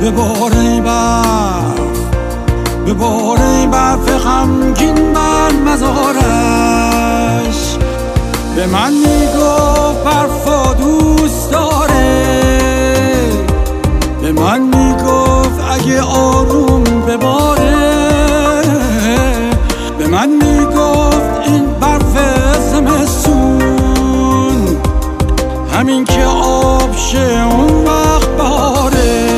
بباره برف، بباره برف غمگین بر مزارش. به من میگفت برفا دوست داره، به من میگفت اگه آروم بباره، به من میگفت این برف زمستون همین که آب شه اون وقت باره.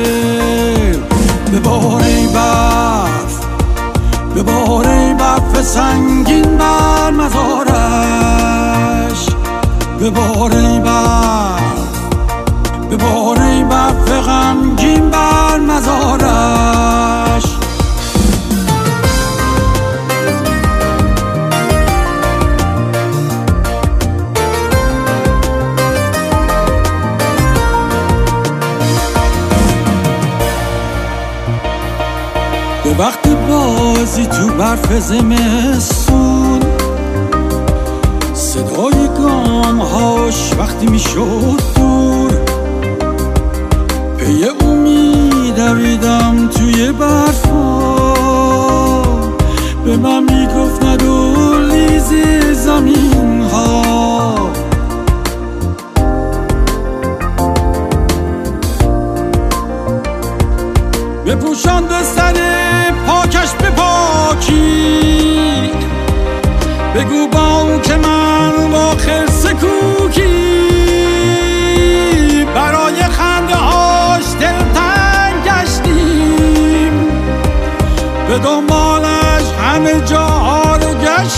بباره برف، بباره برف سنگین بر مزارش. بباره برف، بباره برف غمگین بر مزارش. به وقت بازی تو برف زمستون، صدای گامهاش وقتی میشد دور، پی اون میدویدم توی برفا. به من میگفت ندور لیز زمین ها، بپوشان بستن پاکش به پاکی، بگو با اون که من با خرس کوکی برای خنده هاش دلتنگ گشتیم، به دنبالش همه جاها رو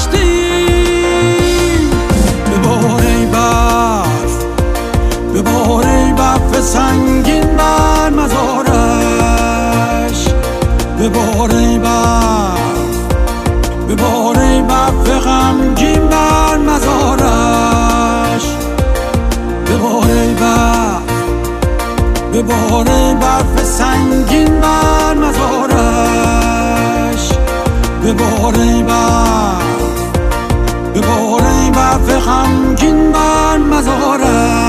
گشتیم. بباره برف، بباره برف سنگین بر مزارش. بباره برف، بباره برف غمگین بر مزارش. بباره برف، بباره برف سنگین بر مزارش. بباره برف، بباره برف غمگین بر مزارش.